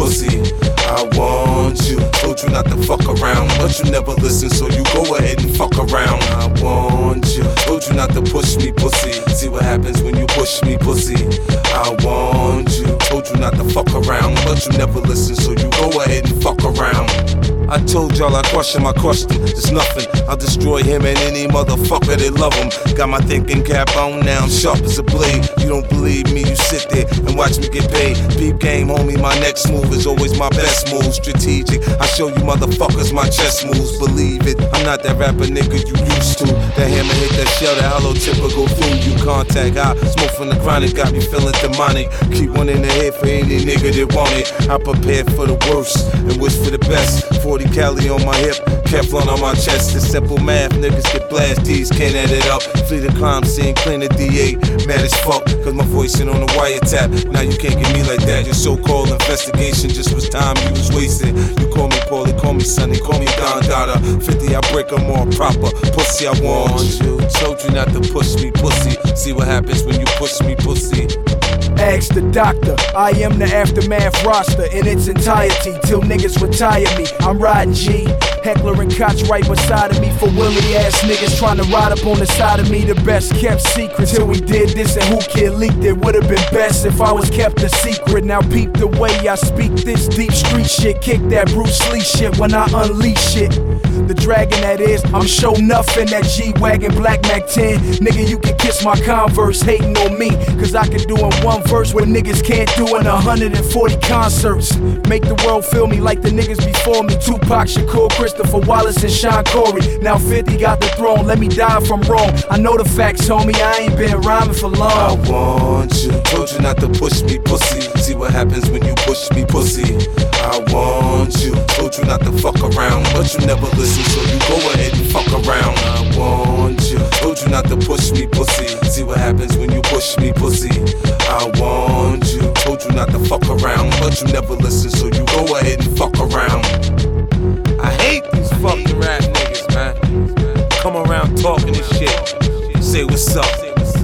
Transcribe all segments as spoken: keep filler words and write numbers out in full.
pussy. I want you. Told you not to fuck around, but you never listen, so you go ahead and fuck around. I want you. Told you not to push me, pussy. See what happens when you push me, pussy. I want you. Told you not to fuck around, but you never listen, so you go ahead and fuck around. I told y'all I crush him, I crushed him. There's nothing, I'll destroy him and any motherfucker that love him. Got my thinking cap on now, I'm sharp as a blade. You don't believe me, you sit there and watch me get paid. Beep game, homie, my next move is always my best move. Strategic, I show you motherfuckers my chess moves. Believe it, I'm not that rapper nigga you used to. That hammer hit that shell, that hollow tipper go through you. Contact high, smoke from the chronic, got me feeling demonic. Keep one in the head for any nigga that want it. I prepare for the worst and wish for the best. forty Cali on my hip, Kevlar on my chest. It's simple math, niggas get blast, D's can't add it up. Flee the crime scene, clean the D A. Mad as fuck, cause my voice in on the wiretap. Now you can't get me like that. Your so-called investigation just was time you was wasting. You call me Paulie, call me Sonny, call me Don Dada. fifty, I break them all proper. Pussy, I want you. Told you not to push me, pussy. See what happens when you push me, pussy. Ask the doctor, I am the aftermath roster in its entirety till niggas retire me. I'm riding G, Heckler and Koch right beside of me for willy ass niggas trying to ride up on the side of me. The best kept secret till we did this, and who kid leaked it. Would've been best if I was kept a secret. Now peep the way I speak this deep street shit. Kick that Bruce Lee shit when I unleash it. The dragon that is, I'm show enough in that G-Wagon Black Mac ten. Nigga, you can kiss my Converse hating on me, cause I can do in one verse what niggas can't do in one hundred forty concerts. Make the world feel me like the niggas before me. Tupac Shakur, Christopher Wallace, and Sean Corey. Now fifty got the throne, let me die if I'm wrong. I know the facts, homie, I ain't been rhyming for long. I want you, told you not to push me, pussy. See what happens when you push me, pussy. I want you, told you not to fuck around, but you never listen, so you go ahead and fuck around. I want you, told you not to push me, pussy. See what happens when you push me, pussy. I want you, told you not to fuck around, but you never listen, so you go ahead and fuck around. I hate these fucking rap niggas, man. Come around talking this shit, say what's up.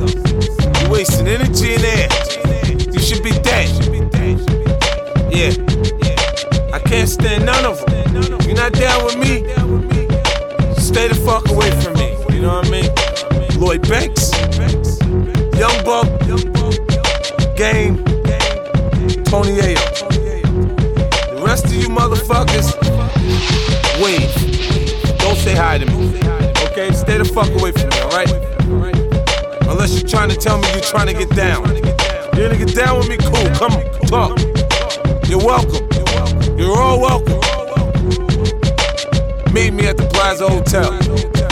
You wasting energy in there. You should be dead. Yeah, I can't stand none of them. You're not down with me, stay the fuck away from me. You know what I mean? Lloyd Banks, Young Buck, Game, Tony Ayo. The rest of you motherfuckers, wave. Don't say hi to me. Okay? Stay the fuck away from me, alright? Unless you're trying to tell me you're trying to get down. You're gonna get down with me? Cool, come on, talk. You're welcome. You're all welcome. Meet me at the Plaza Hotel.